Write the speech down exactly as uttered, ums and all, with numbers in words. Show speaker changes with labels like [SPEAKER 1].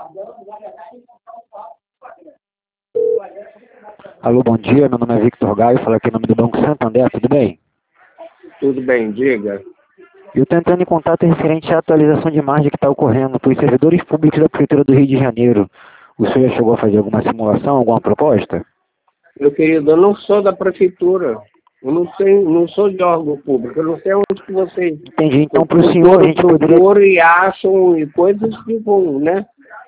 [SPEAKER 1] Alô, bom dia, meu nome é Victor Gaio, falo aqui em nome do Banco Santander, tudo bem?
[SPEAKER 2] Tudo bem, diga.
[SPEAKER 1] Eu estou entrando em contato referente à atualização de margem que está ocorrendo para os servidores públicos da Prefeitura do Rio de Janeiro. O senhor já chegou a fazer alguma simulação, alguma proposta?
[SPEAKER 2] Meu querido, eu não sou da prefeitura. Eu não sei, não sou de órgão público. Eu não sei onde que vocês...
[SPEAKER 1] Entendi, então para o senhor a gente poderia...
[SPEAKER 2] e acham e coisas que vão, né?